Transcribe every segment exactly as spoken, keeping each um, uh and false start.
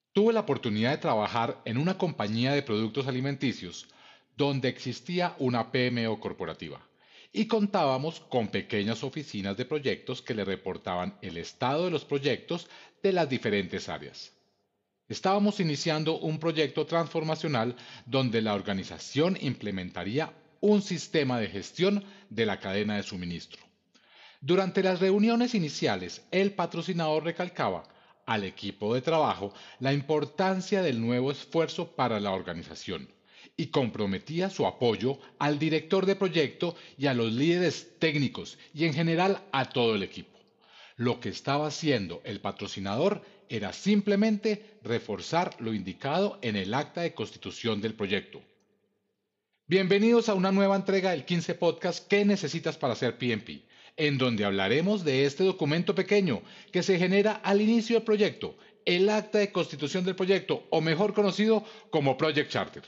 Tuve la oportunidad de trabajar en una compañía de productos alimenticios donde existía una P M O corporativa y contábamos con pequeñas oficinas de proyectos que le reportaban el estado de los proyectos de las diferentes áreas. Estábamos iniciando un proyecto transformacional donde la organización implementaría un sistema de gestión de la cadena de suministro. Durante las reuniones iniciales, el patrocinador recalcaba al equipo de trabajo la importancia del nuevo esfuerzo para la organización y comprometía su apoyo al director de proyecto y a los líderes técnicos y en general a todo el equipo. Lo que estaba haciendo el patrocinador era simplemente reforzar lo indicado en el acta de constitución del proyecto. Bienvenidos a una nueva entrega del quince Podcast ¿Qué necesitas para ser P M P? En donde hablaremos de este documento pequeño que se genera al inicio del proyecto, el acta de constitución del proyecto, o mejor conocido como Project Charter.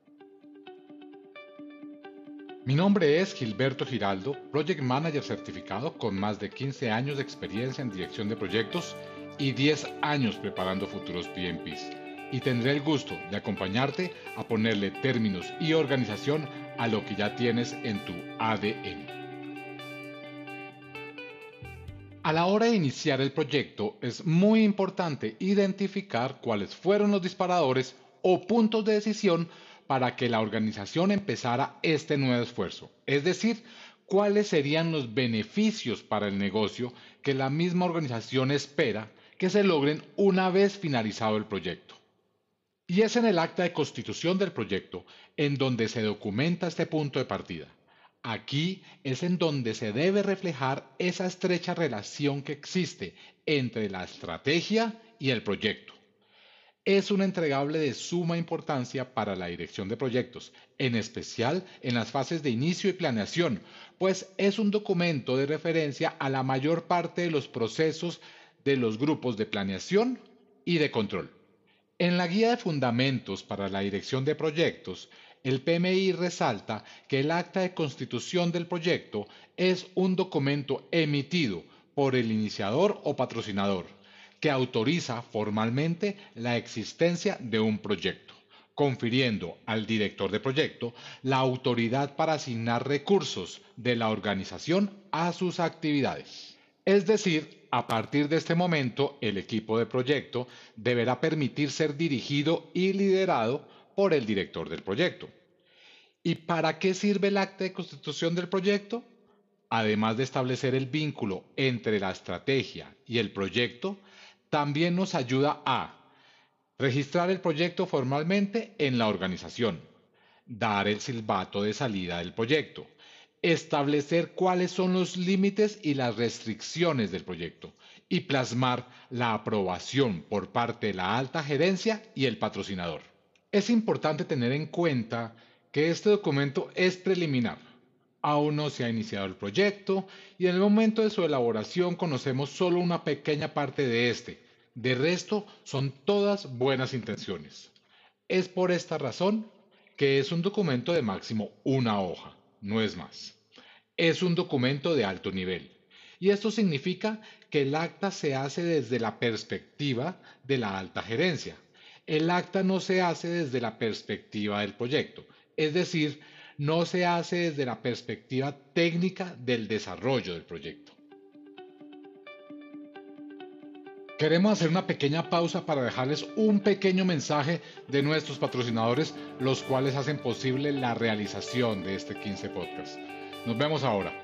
Mi nombre es Gilberto Giraldo, Project Manager certificado con más de quince años de experiencia en dirección de proyectos y diez años preparando futuros P M Ps. Y tendré el gusto de acompañarte a ponerle términos y organización a lo que ya tienes en tu A D N. A la hora de iniciar el proyecto es muy importante identificar cuáles fueron los disparadores o puntos de decisión para que la organización empezara este nuevo esfuerzo, es decir, cuáles serían los beneficios para el negocio que la misma organización espera que se logren una vez finalizado el proyecto. Y es en el acta de constitución del proyecto en donde se documenta este punto de partida. Aquí es en donde se debe reflejar esa estrecha relación que existe entre la estrategia y el proyecto. Es un entregable de suma importancia para la dirección de proyectos, en especial en las fases de inicio y planeación, pues es un documento de referencia a la mayor parte de los procesos de los grupos de planeación y de control. En la guía de fundamentos para la dirección de proyectos, el P M I resalta que el acta de constitución del proyecto es un documento emitido por el iniciador o patrocinador que autoriza formalmente la existencia de un proyecto, confiriendo al director de proyecto la autoridad para asignar recursos de la organización a sus actividades. Es decir, a partir de este momento, el equipo de proyecto deberá permitir ser dirigido y liderado por el director del proyecto. ¿Y para qué sirve el acta de constitución del proyecto? Además de establecer el vínculo entre la estrategia y el proyecto, también nos ayuda a registrar el proyecto formalmente en la organización, dar el silbato de salida del proyecto, establecer cuáles son los límites y las restricciones del proyecto y plasmar la aprobación por parte de la alta gerencia y el patrocinador. Es importante tener en cuenta que este documento es preliminar. Aún no se ha iniciado el proyecto y en el momento de su elaboración conocemos solo una pequeña parte de este. De resto, son todas buenas intenciones. Es por esta razón que es un documento de máximo una hoja, no es más. Es un documento de alto nivel. Y esto significa que el acta se hace desde la perspectiva de la alta gerencia. El acta no se hace desde la perspectiva del proyecto, es decir, no se hace desde la perspectiva técnica del desarrollo del proyecto. Queremos hacer una pequeña pausa para dejarles un pequeño mensaje de nuestros patrocinadores, los cuales hacen posible la realización de este quince Podcast. Nos vemos ahora.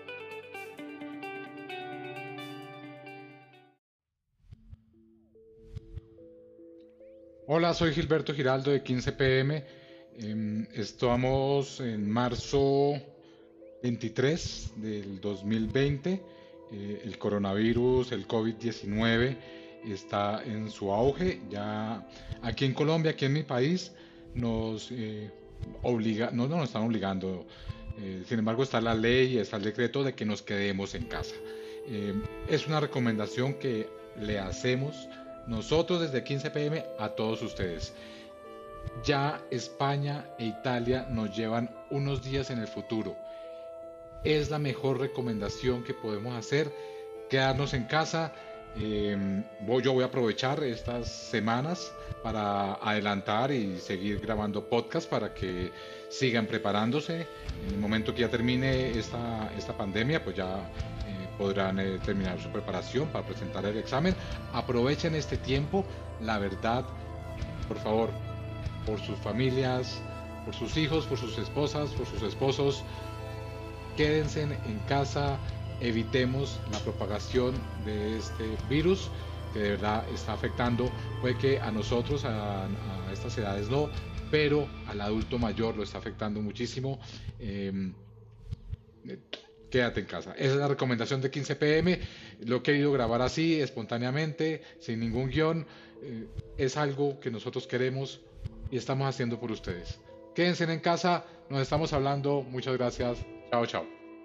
Hola, soy Gilberto Giraldo de quince P M. Eh, estamos en marzo veintitrés del dos mil veinte. Eh, el coronavirus, el COVID diecinueve, está en su auge. Ya aquí en Colombia, aquí en mi país, nos eh, obliga, no, no nos están obligando. Eh, sin embargo, está la ley, está el decreto de que nos quedemos en casa. Eh, es una recomendación que le hacemos nosotros desde quince P M a todos ustedes. Ya España e Italia nos llevan unos días en el futuro. Es la mejor recomendación que podemos hacer, quedarnos en casa, Eh, voy- yo voy a aprovechar estas semanas para adelantar y seguir grabando podcast para que sigan preparándose. En el momento que ya termine esta, esta pandemia, pues ya eh, podrán eh, terminar su preparación para presentar el examen. Aprovechen este tiempo, la verdad, por favor, por sus familias, por sus hijos, por sus esposas, por sus esposos, quédense en casa, evitemos la propagación de este virus que de verdad está afectando, puede que a nosotros, a, a estas edades no, pero al adulto mayor lo está afectando muchísimo. Eh, Quédate en casa. Esa es la recomendación de quince p m. Lo he querido grabar así, espontáneamente, sin ningún guión. Eh, es algo que nosotros queremos y estamos haciendo por ustedes. Quédense en casa, nos estamos hablando. Muchas gracias. Chao, chao.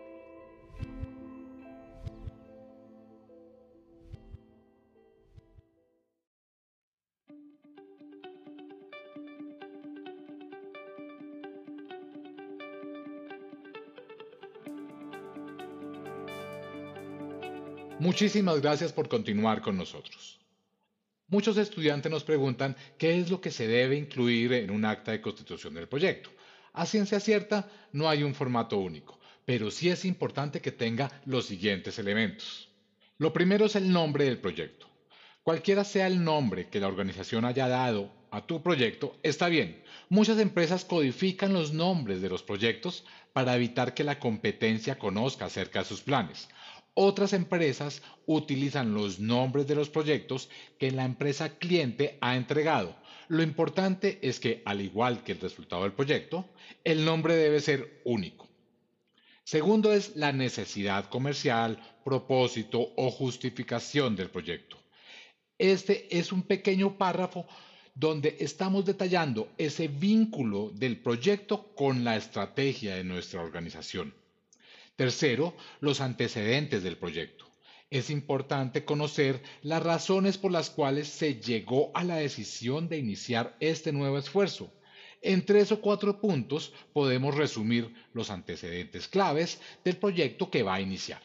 Muchísimas gracias por continuar con nosotros. Muchos estudiantes nos preguntan qué es lo que se debe incluir en un acta de constitución del proyecto. A ciencia cierta, no hay un formato único, pero sí es importante que tenga los siguientes elementos. Lo primero es el nombre del proyecto. Cualquiera sea el nombre que la organización haya dado a tu proyecto, está bien. Muchas empresas codifican los nombres de los proyectos para evitar que la competencia conozca acerca de sus planes. Otras empresas utilizan los nombres de los proyectos que la empresa cliente ha entregado. Lo importante es que, al igual que el resultado del proyecto, el nombre debe ser único. Segundo es la necesidad comercial, propósito o justificación del proyecto. Este es un pequeño párrafo donde estamos detallando ese vínculo del proyecto con la estrategia de nuestra organización. Tercero, los antecedentes del proyecto. Es importante conocer las razones por las cuales se llegó a la decisión de iniciar este nuevo esfuerzo. En tres o cuatro puntos podemos resumir los antecedentes claves del proyecto que va a iniciar.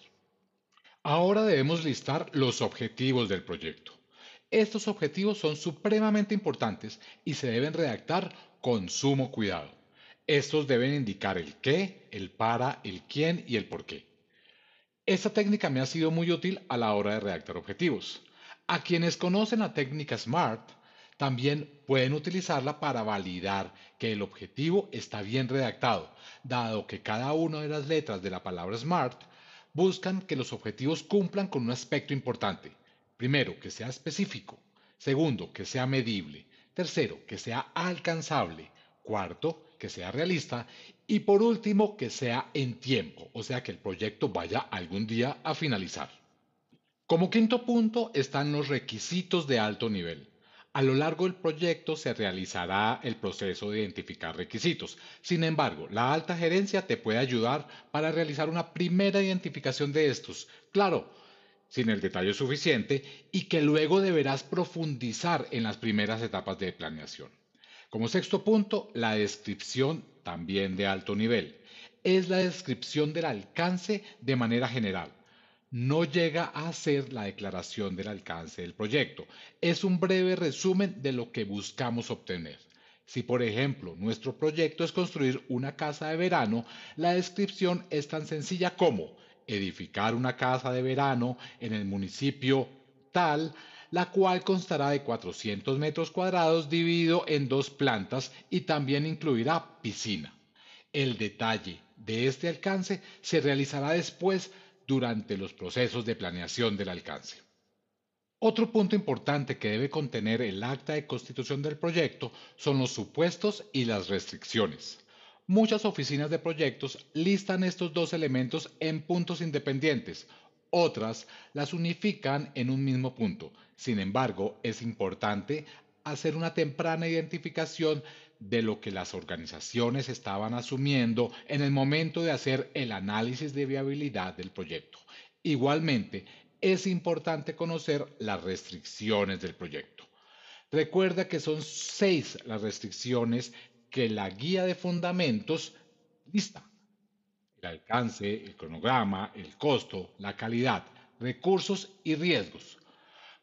Ahora debemos listar los objetivos del proyecto. Estos objetivos son supremamente importantes y se deben redactar con sumo cuidado. Estos deben indicar el qué, el para, el quién y el por qué. Esta técnica me ha sido muy útil a la hora de redactar objetivos. A quienes conocen la técnica SMART, también pueden utilizarla para validar que el objetivo está bien redactado, dado que cada una de las letras de la palabra SMART buscan que los objetivos cumplan con un aspecto importante. Primero, que sea específico. Segundo, que sea medible. Tercero, que sea alcanzable. Cuarto, que sea realista. Y por último, que sea en tiempo, o sea que el proyecto vaya algún día a finalizar. Como quinto punto están los requisitos de alto nivel. A lo largo del proyecto se realizará el proceso de identificar requisitos. Sin embargo, la alta gerencia te puede ayudar para realizar una primera identificación de estos. Claro, sin el detalle suficiente y que luego deberás profundizar en las primeras etapas de planeación. Como sexto punto, la descripción también de alto nivel. Es la descripción del alcance de manera general. No llega a ser la declaración del alcance del proyecto. Es un breve resumen de lo que buscamos obtener. Si, por ejemplo, nuestro proyecto es construir una casa de verano, la descripción es tan sencilla como edificar una casa de verano en el municipio tal, la cual constará de cuatrocientos metros cuadrados dividido en dos plantas y también incluirá piscina. El detalle de este alcance se realizará después durante los procesos de planeación del alcance. Otro punto importante que debe contener el acta de constitución del proyecto son los supuestos y las restricciones. Muchas oficinas de proyectos listan estos dos elementos en puntos independientes, otras las unifican en un mismo punto. Sin embargo, es importante hacer una temprana identificación de lo que las organizaciones estaban asumiendo en el momento de hacer el análisis de viabilidad del proyecto. Igualmente, es importante conocer las restricciones del proyecto. Recuerda que son seis las restricciones que la guía de fundamentos lista: el alcance, el cronograma, el costo, la calidad, recursos y riesgos.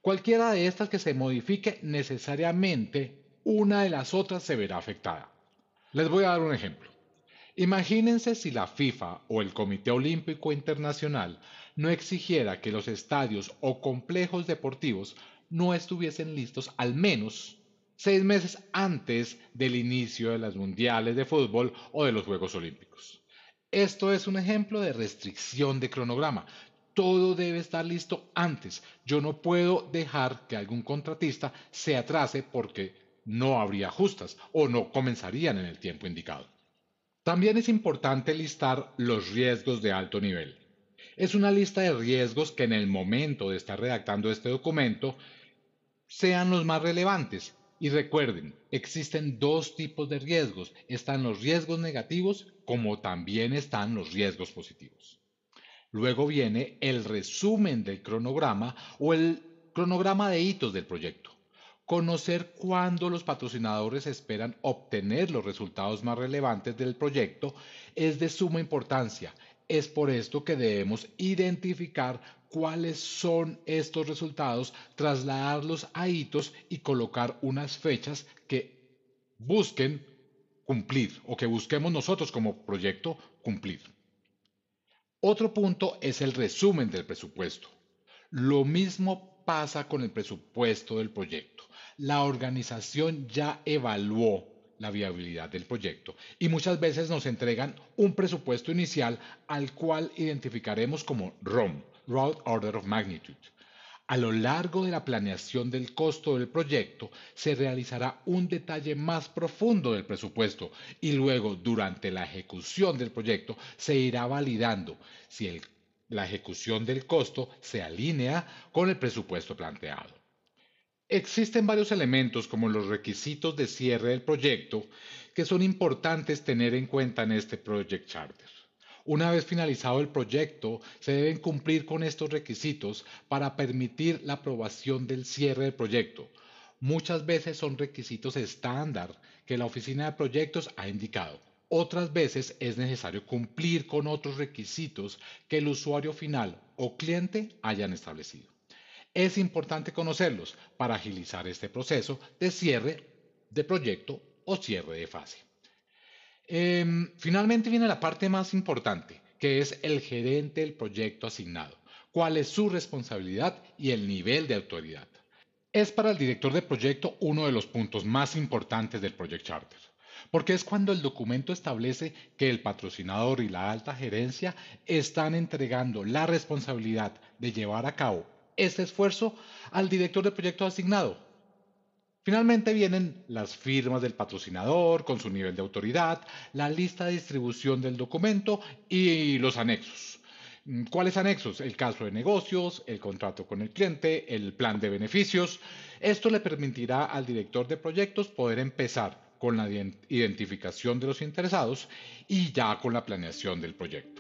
Cualquiera de estas que se modifique, necesariamente una de las otras se verá afectada. Les voy a dar un ejemplo. Imagínense si la FIFA o el Comité Olímpico Internacional no exigiera que los estadios o complejos deportivos no estuviesen listos al menos seis meses antes del inicio de las mundiales de fútbol o de los Juegos Olímpicos. Esto es un ejemplo de restricción de cronograma. Todo debe estar listo antes. Yo no puedo dejar que algún contratista se atrase porque no habría justas o no comenzarían en el tiempo indicado. También es importante listar los riesgos de alto nivel. Es una lista de riesgos que en el momento de estar redactando este documento sean los más relevantes. Y recuerden, existen dos tipos de riesgos. Están los riesgos negativos como también están los riesgos positivos. Luego viene el resumen del cronograma o el cronograma de hitos del proyecto. Conocer cuándo los patrocinadores esperan obtener los resultados más relevantes del proyecto es de suma importancia. Es por esto que debemos identificar cuáles son estos resultados, trasladarlos a hitos y colocar unas fechas que busquen cumplir o que busquemos nosotros como proyecto cumplir. Otro punto es el resumen del presupuesto. Lo mismo pasa con el presupuesto del proyecto. La organización ya evaluó la viabilidad del proyecto y muchas veces nos entregan un presupuesto inicial al cual identificaremos como R O M, Rough Order of Magnitude. A lo largo de la planeación del costo del proyecto se realizará un detalle más profundo del presupuesto y luego durante la ejecución del proyecto se irá validando si el, la ejecución del costo se alinea con el presupuesto planteado. Existen varios elementos como los requisitos de cierre del proyecto que son importantes tener en cuenta en este Project Charter. Una vez finalizado el proyecto, se deben cumplir con estos requisitos para permitir la aprobación del cierre del proyecto. Muchas veces son requisitos estándar que la oficina de proyectos ha indicado. Otras veces es necesario cumplir con otros requisitos que el usuario final o cliente hayan establecido. Es importante conocerlos para agilizar este proceso de cierre de proyecto o cierre de fase. Eh, finalmente viene la parte más importante, que es el gerente del proyecto asignado. ¿Cuál es su responsabilidad y el nivel de autoridad? Es para el director de proyecto uno de los puntos más importantes del Project Charter, porque es cuando el documento establece que el patrocinador y la alta gerencia están entregando la responsabilidad de llevar a cabo este esfuerzo al director de proyecto asignado. Finalmente vienen las firmas del patrocinador con su nivel de autoridad, la lista de distribución del documento y los anexos. ¿Cuáles anexos? El caso de negocios, el contrato con el cliente, el plan de beneficios. Esto le permitirá al director de proyectos poder empezar con la identificación de los interesados y ya con la planeación del proyecto.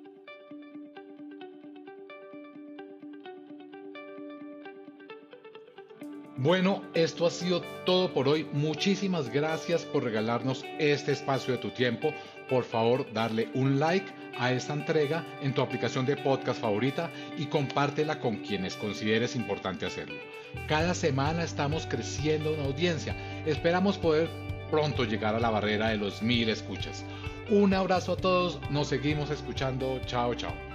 Bueno, esto ha sido todo por hoy. Muchísimas gracias por regalarnos este espacio de tu tiempo. Por favor, darle un like a esta entrega en tu aplicación de podcast favorita y compártela con quienes consideres importante hacerlo. Cada semana estamos creciendo en audiencia. Esperamos poder pronto llegar a la barrera de los mil escuchas. Un abrazo a todos. Nos seguimos escuchando. Chao, chao.